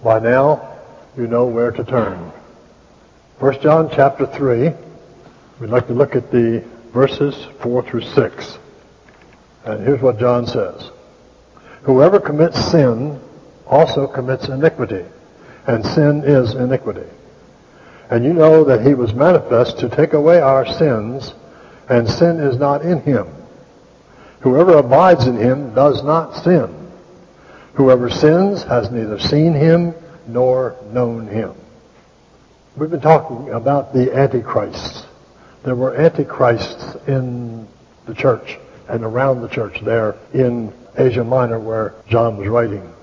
By now, you know where to turn. 1 John chapter 3, we'd like to look at the verses 4 through 6. And here's what John says. Whoever commits sin also commits iniquity, and sin is iniquity. And you know that he was manifest to take away our sins, and sin is not in him. Whoever abides in him does not sin. Whoever sins has neither seen him nor known him. We've been talking about the Antichrists. There were Antichrists in the church and around the church there in Asia Minor where John was writing.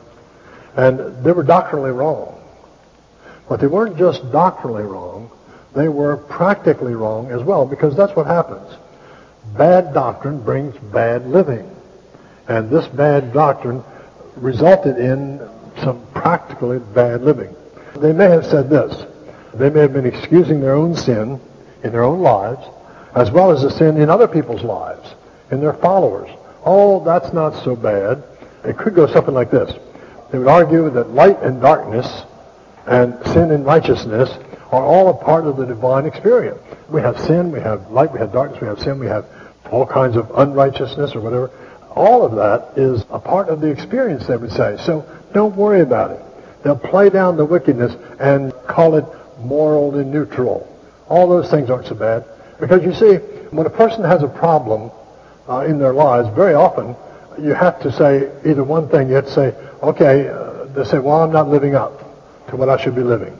And they were doctrinally wrong. But they weren't just doctrinally wrong, they were practically wrong as well, because that's what happens. Bad doctrine brings bad living. And this bad doctrine resulted in some practically bad living. They may have said this. They may have been excusing their own sin in their own lives, as well as the sin in other people's lives, in their followers. Oh, that's not so bad. It could go something like this. They would argue that light and darkness and sin and righteousness are all a part of the divine experience. We have sin, we have light, we have darkness, we have sin, we have all kinds of unrighteousness or whatever. All of that is a part of the experience, they would say. So don't worry about it. They'll play down the wickedness and call it morally neutral. All those things aren't so bad. Because you see, when a person has a problem in their lives, very often you have to say either one thing. You have to say, okay, they say, well, I'm not living up to what I should be living.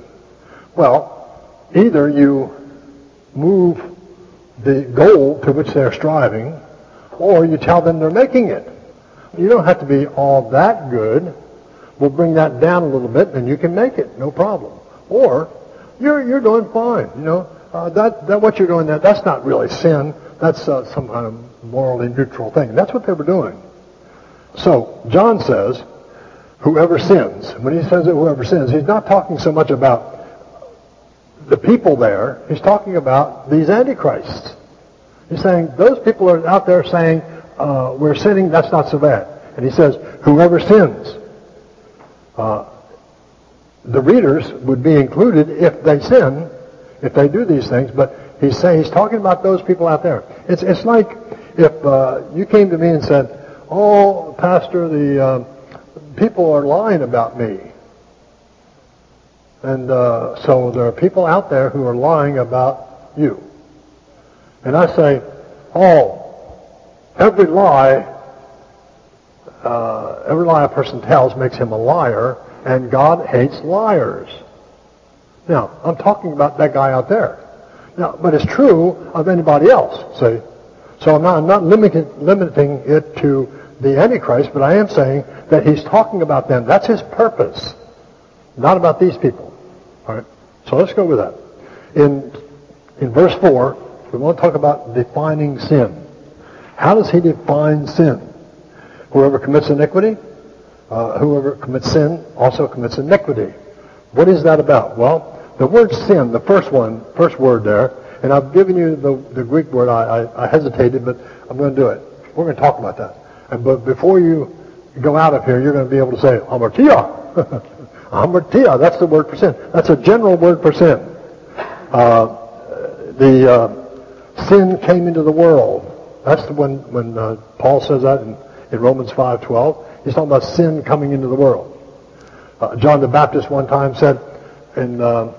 Well, either you move the goal to which they're striving, or you tell them they're making it. You don't have to be all that good. We'll bring that down a little bit, and you can make it, no problem. Or you're doing fine. You know that what you're doing that's not really sin. That's some kind of morally neutral thing. And that's what they were doing. So John says, whoever sins. When he says that whoever sins, he's not talking so much about the people there. He's talking about these antichrists. He's saying those people are out there saying we're sinning. That's not so bad. And he says whoever sins. The readers would be included if they sin, if they do these things. But he's talking about those people out there. It's like if you came to me and said, "Oh, Pastor, the people are lying about me," and so there are people out there who are lying about you. And I say, every lie a person tells makes him a liar, and God hates liars. Now, I'm talking about that guy out there. Now, but it's true of anybody else, see? So I'm not limiting it to the Antichrist, but I am saying that he's talking about them. That's his purpose, not about these people. All right? So let's go with that. In verse 4, we want to talk about defining sin. How does he define sin? Whoever commits iniquity, whoever commits sin also commits iniquity. What is that about? Well, the word sin, the first word there, and I've given you the Greek word. I hesitated, but I'm going to do it. We're going to talk about that. But before you go out of here, you're going to be able to say, hamartia. Hamartia, that's the word for sin. That's a general word for sin. Sin came into the world. That's when Paul says that in Romans 5:12. He's talking about sin coming into the world. John the Baptist one time said in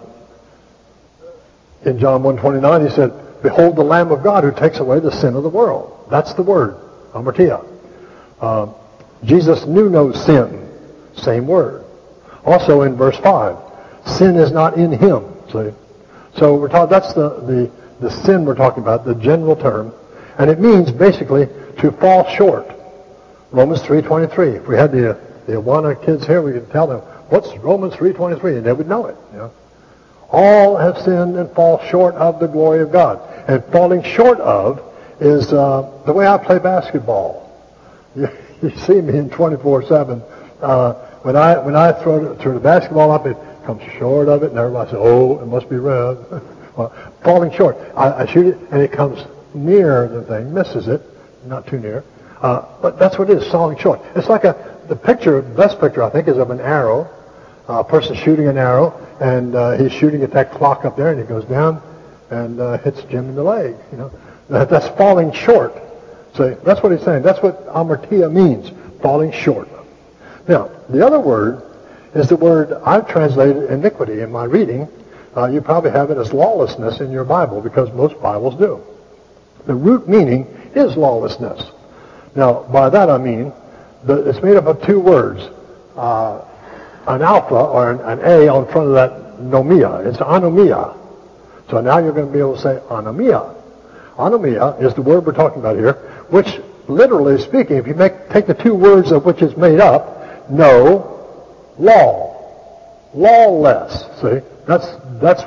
John 1:29, he said, "Behold the Lamb of God who takes away the sin of the world." That's the word, hamartia. Jesus knew no sin. Same word. Also in verse 5, sin is not in him. See? So we're talking. That's the sin we're talking about, the general term, and it means basically to fall short. Romans 3:23. If we had the Awana kids here, we could tell them what's Romans 3:23, and they would know it. You know, all have sinned and fall short of the glory of God. And falling short of is the way I play basketball. You see me in 24/7. When I throw the basketball up, it comes short of it, and everybody says, "Oh, it must be red." Well, falling short. I shoot it, and it comes near the thing, misses it, not too near. But that's what it is, falling short. It's like the best picture I think is of an arrow A person shooting an arrow, and he's shooting at that clock up there, and he goes down and hits Jim in the leg. You know, that's falling short. So that's what he's saying. That's what amartia means, falling short. Now, the other word is the word I've translated iniquity in my reading. You probably have it as lawlessness in your Bible, because most Bibles do. The root meaning is lawlessness. Now, by that I mean that it's made up of two words. An alpha, or an A on front of that nomia. It's anomia. So now you're going to be able to say anomia. Anomia is the word we're talking about here, which, literally speaking, if you take the two words of which it's made up, no, law. Lawless. See? That's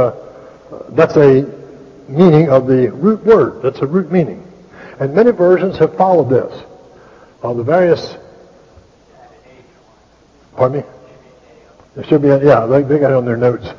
a meaning of the root word. That's a root meaning. And many versions have followed this. The various... Pardon me? There should be they got it on their notes.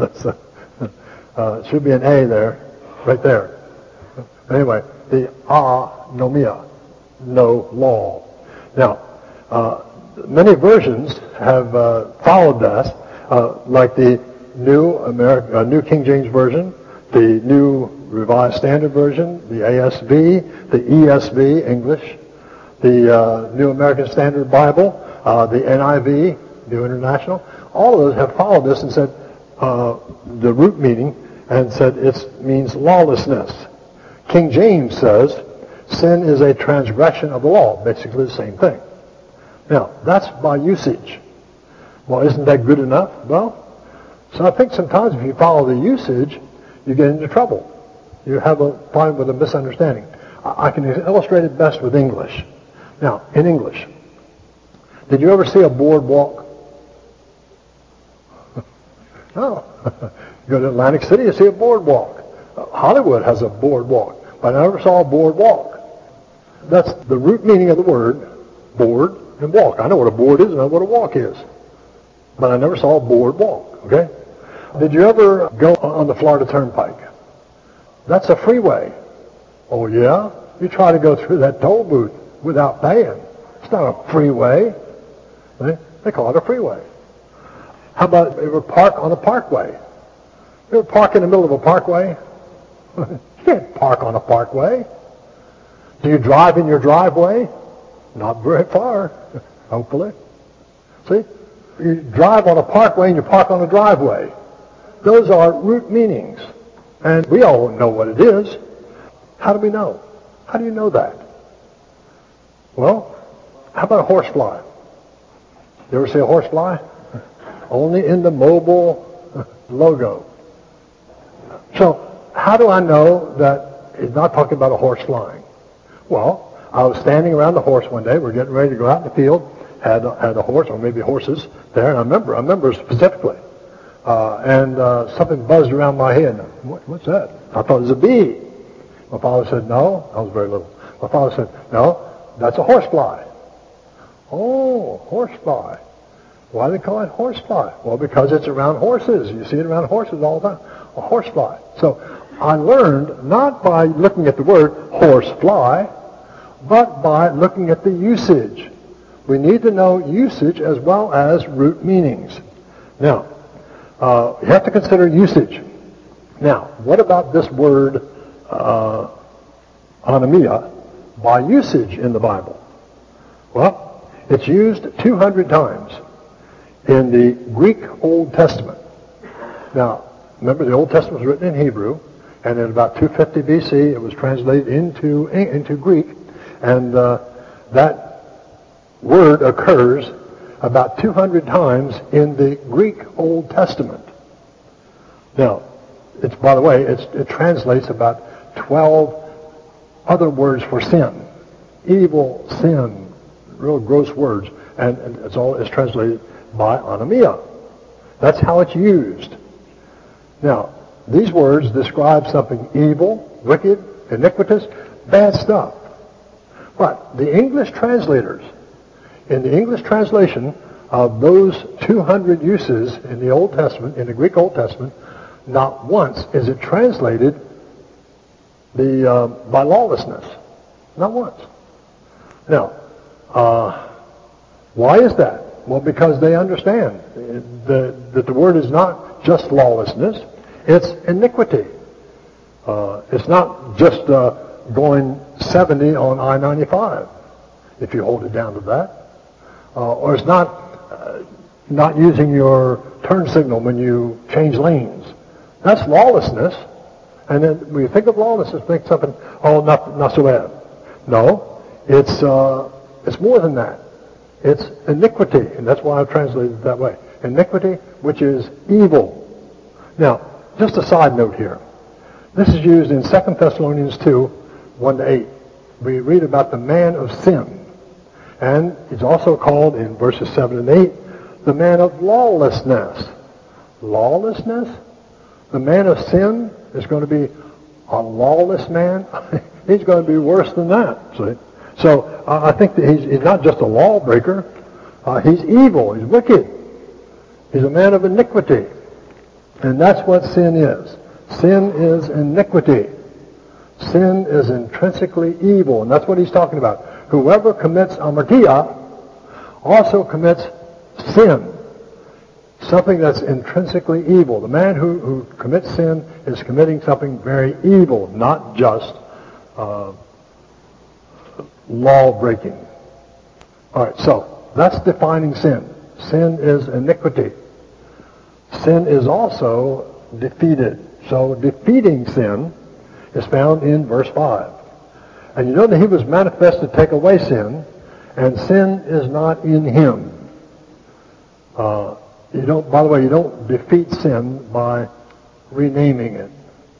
It should be an A there, right there. Anyway, the anomia, no law. Now, many versions have followed this, like the New King James Version, the New Revised Standard Version, the ASV, the ESV, English, the New American Standard Bible, the NIV, New International. All of those have followed this and said the root meaning, and said it means lawlessness. King James says sin is a transgression of the law, basically the same thing. Now, that's by usage. Well, isn't that good enough? Well, so I think sometimes if you follow the usage, you get into trouble. You have a problem with a misunderstanding. I can illustrate it best with English. Now, in English, did you ever see a boardwalk? No. You go to Atlantic City, you see a boardwalk. Hollywood has a boardwalk, but I never saw a boardwalk. That's the root meaning of the word, board and walk. I know what a board is and I know what a walk is, but I never saw a boardwalk, okay? Did you ever go on the Florida Turnpike? That's a freeway. Oh, yeah? You try to go through that toll booth without paying. It's not a freeway. They call it a freeway. How about if you ever park on a parkway? You ever park in the middle of a parkway? You can't park on a parkway. Do you drive in your driveway? Not very far, hopefully. See? You drive on a parkway and you park on a driveway. Those are root meanings. And we all know what it is. How do we know? How do you know that? Well, how about a horsefly? You ever see a horsefly? Only in the mobile logo. So, how do I know that it's not talking about a horse flying? Well, I was standing around the horse one day. We're getting ready to go out in the field. Had a horse, or maybe horses there, and I remember specifically. And something buzzed around my head. What's that? I thought it was a bee. My father said, no. I was very little. My father said, no, that's a horsefly. Oh, horsefly. Why do they call it horsefly? Well, because it's around horses. You see it around horses all the time. A horsefly. So I learned not by looking at the word horsefly, but by looking at the usage. We need to know usage as well as root meanings. Now, you have to consider usage. Now, what about this word anomia by usage in the Bible? Well, it's used 200 times in the Greek Old Testament. Now, remember the Old Testament was written in Hebrew, and in about 250 B.C. it was translated into Greek, and that word occurs about 200 times in the Greek Old Testament. Now, by the way, it translates about 12 other words for sin. Evil, sin, real gross words, and it's translated by anomia. That's how it's used. Now, these words describe something evil, wicked, iniquitous, bad stuff. But the English translators, in the English translation of those 200 uses in the Old Testament, in the Greek Old Testament, not once is it translated by lawlessness. Not once. Now, why is that? Well, because they understand that the word is not just lawlessness, it's iniquity. It's not just going 70 on I-95, if you hold it down to that. Or it's not using your turn signal when you change lanes. That's lawlessness. And then when you think of lawlessness, think something, not so bad. No, it's more than that. It's iniquity, and that's why I've translated it that way. Iniquity, which is evil. Now, just a side note here. This is used in 2 Thessalonians 2, 1-8. We read about the man of sin. And it's also called in verses 7 and 8, the man of lawlessness. Lawlessness? The man of sin is going to be a lawless man? He's going to be worse than that, see? So I think that he's not just a lawbreaker. He's evil. He's wicked. He's a man of iniquity. And that's what sin is. Sin is iniquity. Sin is intrinsically evil, and that's what he's talking about. Whoever commits amartia also commits sin, something that's intrinsically evil. The man who commits sin is committing something very evil, not just law-breaking. All right, so that's defining sin. Sin is iniquity. Sin is also defeated. So defeating sin is found in verse 5. And you know that he was manifest to take away sin, and sin is not in him. By the way, you don't defeat sin by renaming it.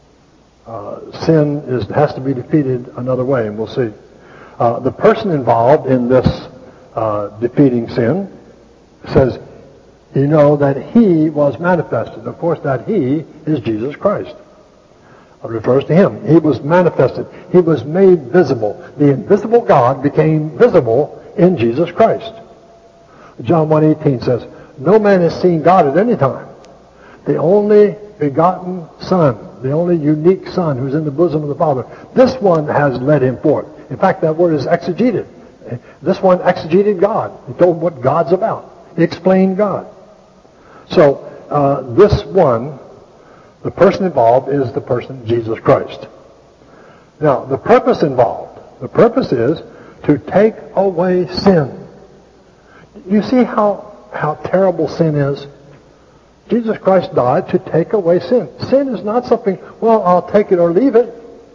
Sin has to be defeated another way, and we'll see. The person involved in this defeating sin says, you know that he was manifested. Of course, that he is Jesus Christ. It refers to him. He was manifested. He was made visible. The invisible God became visible in Jesus Christ. John 1:18 says, no man has seen God at any time. The only begotten Son, the only unique Son who's in the bosom of the Father, this one has led him forth. In fact, that word is exegeted. This one exegeted God. He told what God's about. He explained God. So this one, the person involved is the person Jesus Christ. Now, the purpose involved. The purpose is to take away sin. You see how terrible sin is? Jesus Christ died to take away sin. Sin is not something, well, I'll take it or leave it.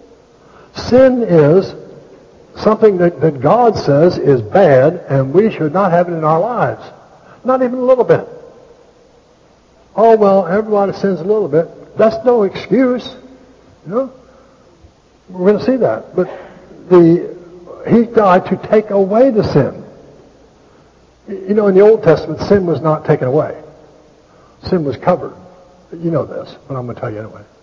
Sin is something that God says is bad, and we should not have it in our lives. Not even a little bit. Oh, well, everybody sins a little bit. That's no excuse. You know? We're going to see that. But he died to take away the sin. You know, in the Old Testament, sin was not taken away. Sin was covered. You know this, but I'm going to tell you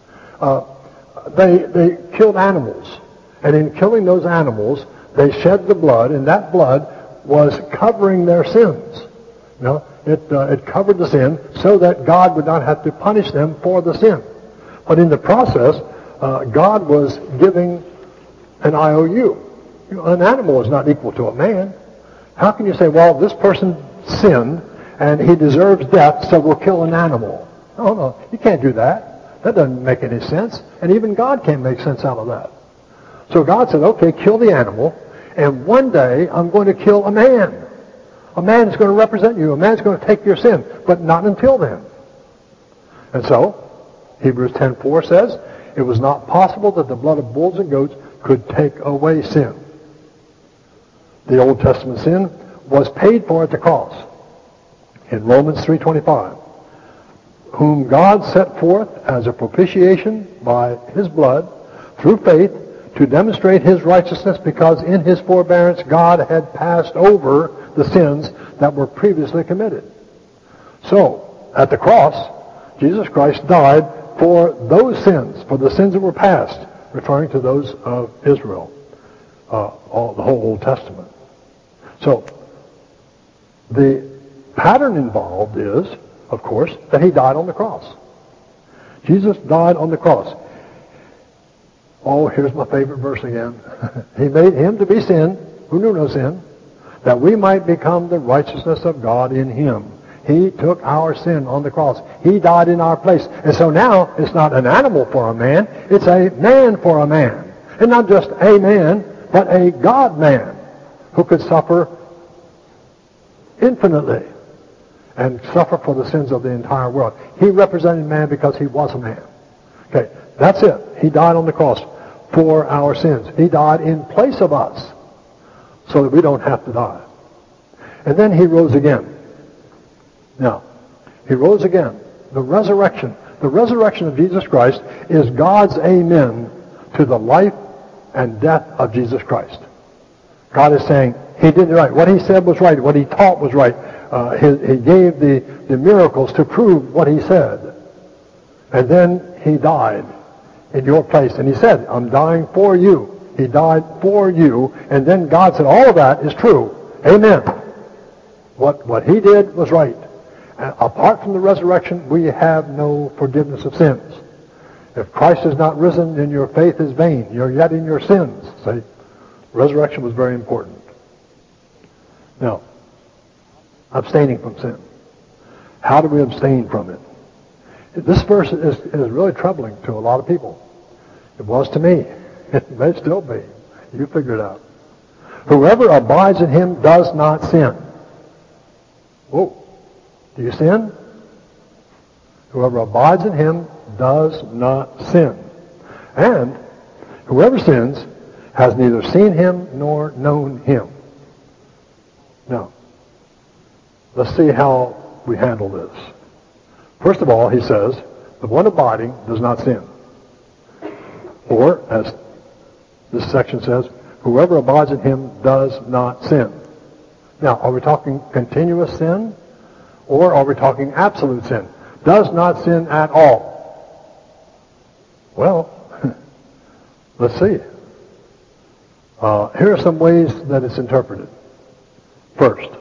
anyway. They killed animals. And in killing those animals, they shed the blood, and that blood was covering their sins. You know, it covered the sin so that God would not have to punish them for the sin. But in the process, God was giving an IOU. You know, an animal is not equal to a man. How can you say, well, this person sinned and he deserves death, so we'll kill an animal? No, you can't do that. That doesn't make any sense. And even God can't make sense out of that. So God said, okay, kill the animal, and one day I'm going to kill a man. A man's going to represent you. A man's going to take your sin, but not until then. And so, Hebrews 10:4 says, it was not possible that the blood of bulls and goats could take away sin. The Old Testament sin was paid for at the cross. In Romans 3:25, whom God set forth as a propitiation by his blood through faith to demonstrate his righteousness, because in his forbearance God had passed over the sins that were previously committed. So, at the cross, Jesus Christ died for those sins, for the sins that were past, referring to those of Israel, the whole Old Testament. So, the pattern involved is, of course, that he died on the cross. Jesus died on the cross. Oh, here's my favorite verse again. He made him to be sin, who knew no sin, that we might become the righteousness of God in him. He took our sin on the cross. He died in our place. And so now it's not an animal for a man, it's a man for a man. And not just a man, but a God-man who could suffer infinitely and suffer for the sins of the entire world. He represented man because he was a man. Okay, that's it. He died on the cross for our sins. He died in place of us so that we don't have to die. And then he rose again. Now, he rose again. The resurrection of Jesus Christ is God's amen to the life and death of Jesus Christ. God is saying he did it right. What he said was right. What he taught was right. He gave the miracles to prove what he said. And then he died in your place. And he said, I'm dying for you. He died for you. And then God said, all of that is true. Amen. What he did was right. And apart from the resurrection, we have no forgiveness of sins. If Christ is not risen, then your faith is vain. You're yet in your sins. See? Resurrection was very important. Now, abstaining from sin. How do we abstain from it? This verse is really troubling to a lot of people. It was to me. It may still be. You figure it out. Whoever abides in him does not sin. Whoa. Do you sin? Whoever abides in him does not sin. And whoever sins has neither seen him nor known him. Now, let's see how we handle this. First of all, he says, the one abiding does not sin. Or, as this section says, whoever abides in him does not sin. Now, are we talking continuous sin? Or are we talking absolute sin? Does not sin at all. Well, let's see. Here are some ways that it's interpreted. First,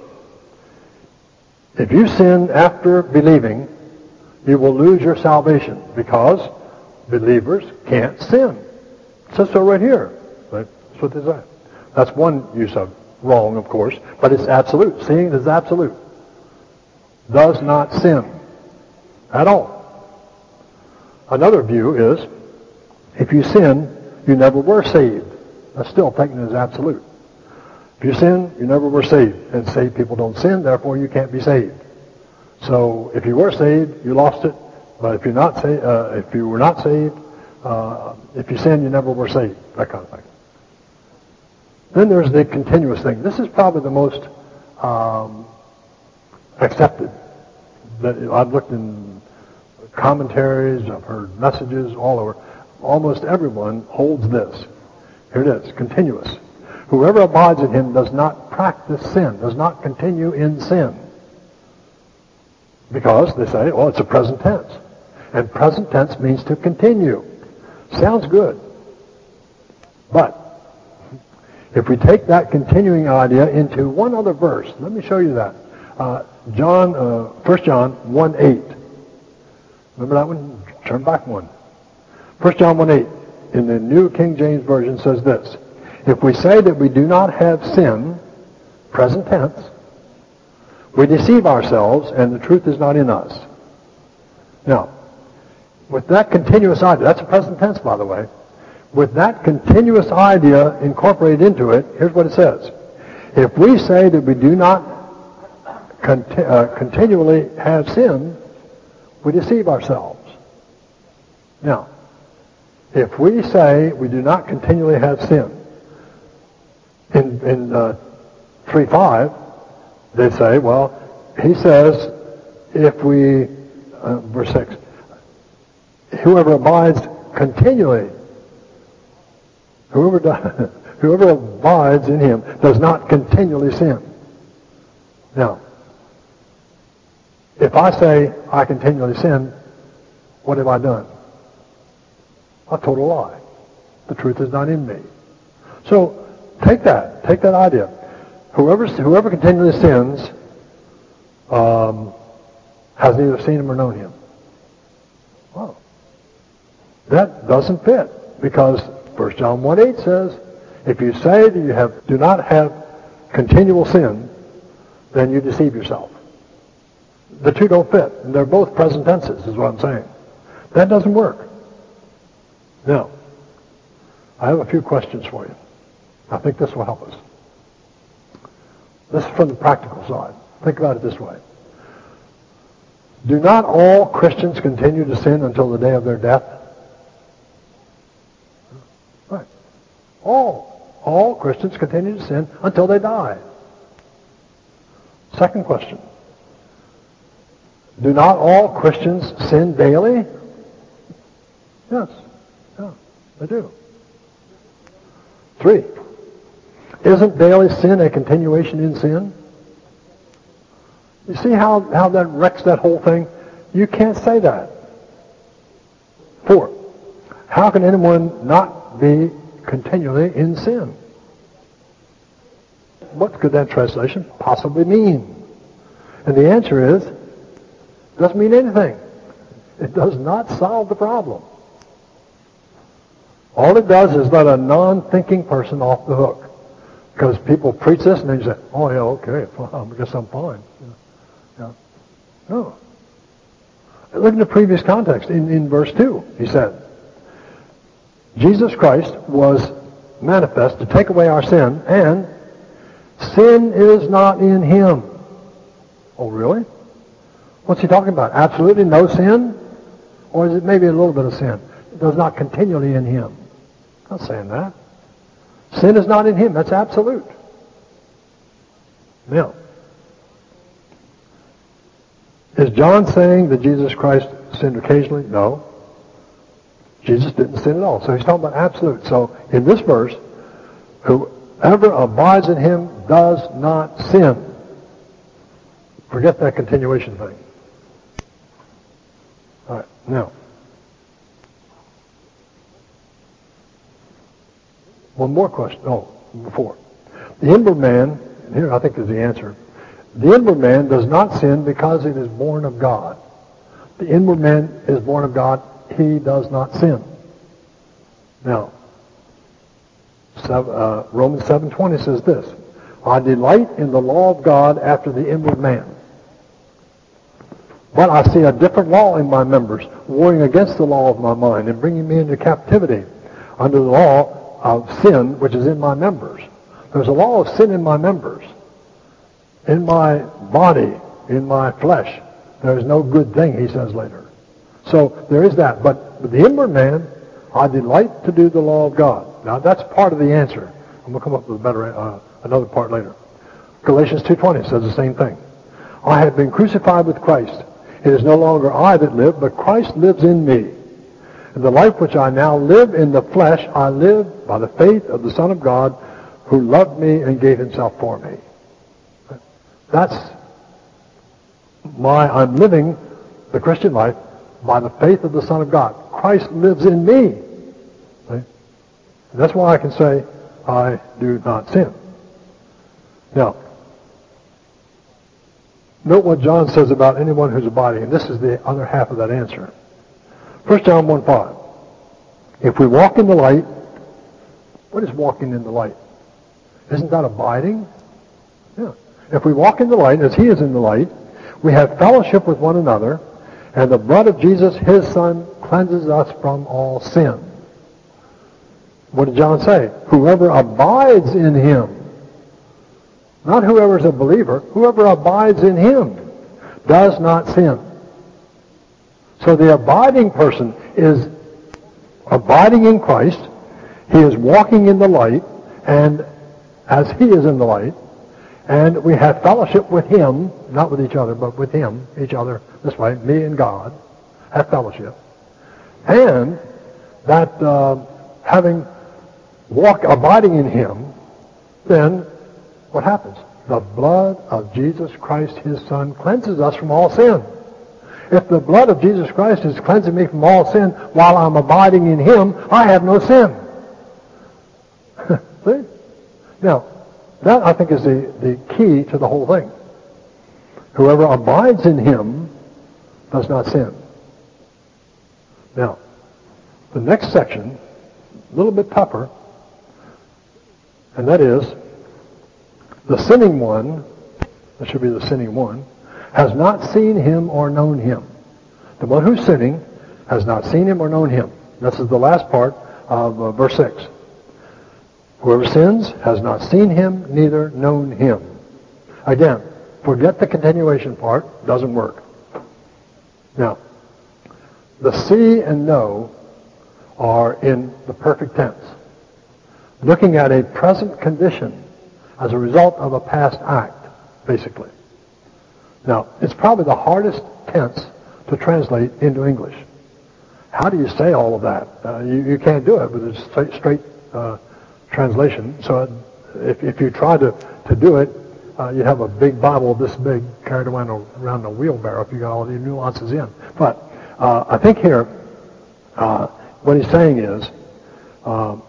if you sin after believing, you will lose your salvation because believers can't sin. It says so right here. That's what they say. That's one use of wrong, of course, but it's absolute. Seeing is absolute. Does not sin at all. Another view is, if you sin, you never were saved. That's still taken as absolute. If you sin, you never were saved. And saved people don't sin, therefore you can't be saved. So if you were saved, you lost it. But if you're not saved, if you were not saved, if you sin, you never were saved. That kind of thing. Then there's the continuous thing. This is probably the most accepted. That I've looked in commentaries, I've heard messages all over. Almost everyone holds this. Here it is, continuous. Whoever abides in him does not practice sin, does not continue in sin. Because they say, well, it's a present tense. And present tense means to continue. Sounds good. But if we take that continuing idea into one other verse, let me show you that. 1 John 1:8. Remember that one? Turn back one. 1 John 1:8 in the New King James Version says this. If we say that we do not have sin, present tense, we deceive ourselves and the truth is not in us. Now, with that continuous idea, that's a present tense, by the way. With that continuous idea incorporated into it, here's what it says. If we say that we do not continually have sin, we deceive ourselves. Now, if we say we do not continually have sin, in 3:5, they say, well, he says, if we, verse 6, whoever abides continually, whoever abides in him does not continually sin. Now, if I say I continually sin, what have I done? I told a lie. The truth is not in me. So take that idea. Whoever continually sins has neither seen him or known him. Wow. That doesn't fit because 1 John 1:8 says, if you say that you do not have continual sin, then you deceive yourself. The two don't fit. And they're both present tenses, is what I'm saying. That doesn't work. Now, I have a few questions for you. I think this will help us. This is from the practical side. Think about it this way. Do not all Christians continue to sin until the day of their death? Right. All Christians continue to sin until they die. Second question. Do not all Christians sin daily? Yes. Yeah, they do. 3. Isn't daily sin a continuation in sin? You see how that wrecks that whole thing? You can't say that. 4. How can anyone not be continually in sin? What could that translation possibly mean? And the answer is, it doesn't mean anything. It does not solve the problem. All it does is let a non-thinking person off the hook. Because people preach this and then you say, oh yeah, okay, well, I guess I'm fine. Yeah. No. Look at the previous context. In verse 2, he said, Jesus Christ was manifest to take away our sin, and sin is not in him. Oh, really? What's he talking about? Absolutely no sin? Or is it maybe a little bit of sin? It does not continually in him. I'm not saying that. Sin is not in him. That's absolute. Now, is John saying that Jesus Christ sinned occasionally? No. Jesus didn't sin at all. So he's talking about absolute. So in this verse, whoever abides in him does not sin. Forget that continuation thing. All right. Now, one more question. Oh, before. The inward man, and here I think is the answer. The inward man does not sin because it is born of God. The inward man is born of God. He does not sin. Now, Romans 7:20 says this, I delight in the law of God after the inward man. But I see a different law in my members, warring against the law of my mind and bringing me into captivity under the law of sin which is in my members. There's a law of sin in my members. In my body, in my flesh, there is no good thing, he says later. So there is that. But the inward man, I delight to do the law of God. Now that's part of the answer. I'm going to come up with a better, another part later. Galatians 2:20 says the same thing. I have been crucified with Christ. It is no longer I that live, but Christ lives in me. And the life which I now live in the flesh, I live by the faith of the Son of God, who loved me and gave himself for me. That's why I'm living the Christian life by the faith of the Son of God. Christ lives in me. Right? And that's why I can say, I do not sin. Now, note what John says about anyone who's abiding, and this is the other half of that answer. 1 John 1:5. If we walk in the light, what is walking in the light? Isn't that abiding? Yeah. If we walk in the light, as he is in the light, we have fellowship with one another, and the blood of Jesus, his Son, cleanses us from all sin. What did John say? Whoever abides in him, not whoever is a believer, whoever abides in him does not sin. So the abiding person is abiding in Christ. He is walking in the light, and as he is in the light, and we have fellowship with him, not with each other, but with him, each other, this way, me and God, have fellowship. And that abiding in him, then what happens? The blood of Jesus Christ, his Son, cleanses us from all sin. If the blood of Jesus Christ is cleansing me from all sin while I'm abiding in him, I have no sin. See? Now, that, I think, is the key to the whole thing. Whoever abides in him does not sin. Now, the next section, a little bit tougher, and that is, The sinning one, that should be the sinning one, has not seen him or known him. The one who's sinning has not seen him or known him. This is the last part of verse 6. Whoever sins has not seen him, neither known him. Again, forget the continuation part. Doesn't work. Now, the see and know are in the perfect tense, looking at a present condition as a result of a past act, basically. Now, it's probably the hardest tense to translate into English. How do you say all of that? You can't do it with a straight translation. So if you try to do it, you'd have a big Bible this big carried around a wheelbarrow if you got all the nuances in. But I think here, what he's saying is, the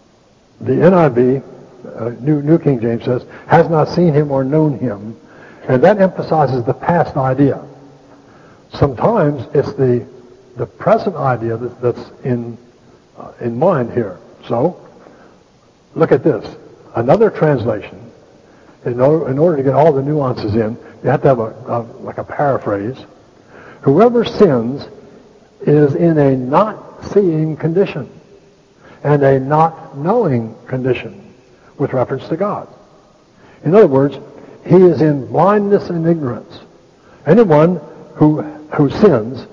NIV, New King James says, has not seen him or known him, and that emphasizes the past idea. Sometimes it's the present idea that's in mind here. So, look at this. Another translation, in order to get all the nuances in, you have to have a paraphrase. Whoever sins is in a not seeing condition and a not knowing condition with reference to God. In other words, he is in blindness and ignorance. Anyone who sins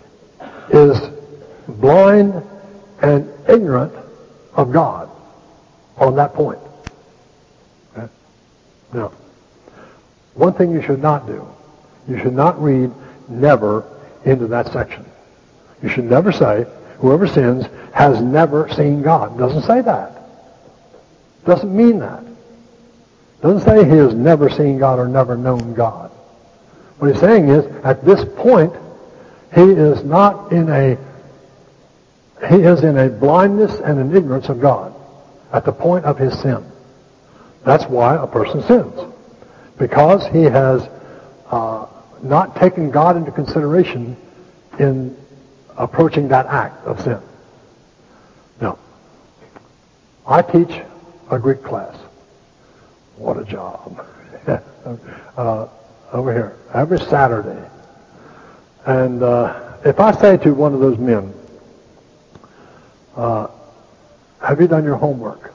is blind and ignorant of God on that point. Okay? Now, one thing you should not do, you should not read never into that section. You should never say, whoever sins has never seen God. It doesn't say that. It doesn't mean that. It doesn't say he has never seen God or never known God. What he's saying is, at this point, he is in a blindness and an ignorance of God at the point of his sin. That's why a person sins. Because he has not taken God into consideration in approaching that act of sin. Now, I teach a Greek class. What a job. Over here, every Saturday. And if I say to one of those men, have you done your homework?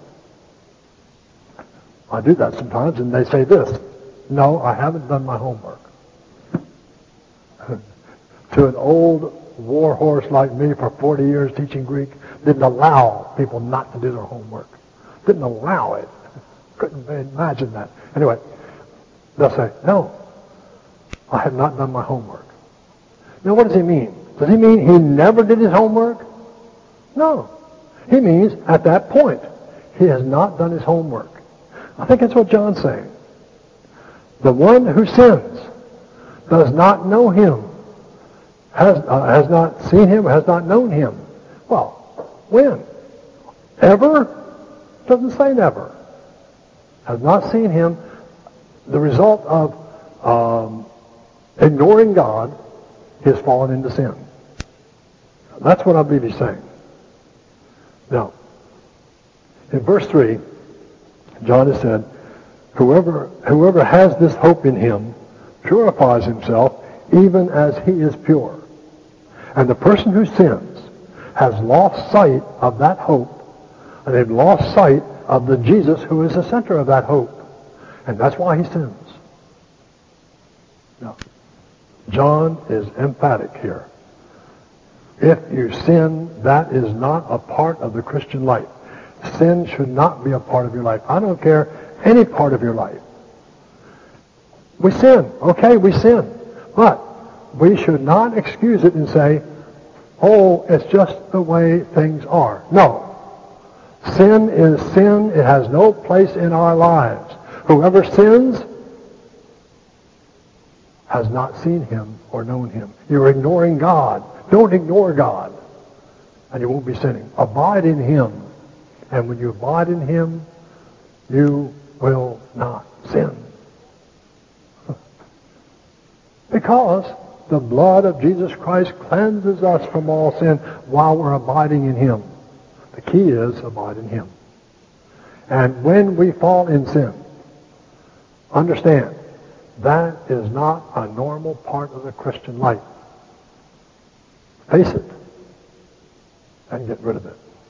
I do that sometimes, and they say this, no, I haven't done my homework. To an old war horse like me for 40 years teaching Greek, didn't allow people not to do their homework. Didn't allow it. Couldn't imagine that. Anyway, they'll say, no, I have not done my homework. Now, what does he mean? Does he mean he never did his homework? No. He means at that point, he has not done his homework. I think that's what John's saying. The one who sins does not know him, has not seen him, has not known him. Well, when? Ever? Doesn't say never. Has not seen him. The result of ignoring God is fallen into sin. That's what I believe he's saying. Now, in verse 3, John has said, whoever has this hope in him purifies himself even as he is pure. And the person who sins has lost sight of that hope, and they've lost sight of the Jesus who is the center of that hope. And that's why he sins. Now, John is emphatic here. If you sin, that is not a part of the Christian life. Sin should not be a part of your life. I don't care any part of your life. We sin. Okay, we sin. But we should not excuse it and say, oh, it's just the way things are. No. Sin is sin. It has no place in our lives. Whoever sins has not seen him or known him. You're ignoring God. Don't ignore God, and you won't be sinning. Abide in him. And when you abide in him, you will not sin. Because the blood of Jesus Christ cleanses us from all sin while we're abiding in him. The key is abide in him. And when we fall in sin, Understand, that is not a normal part of the Christian life. Face it and get rid of it.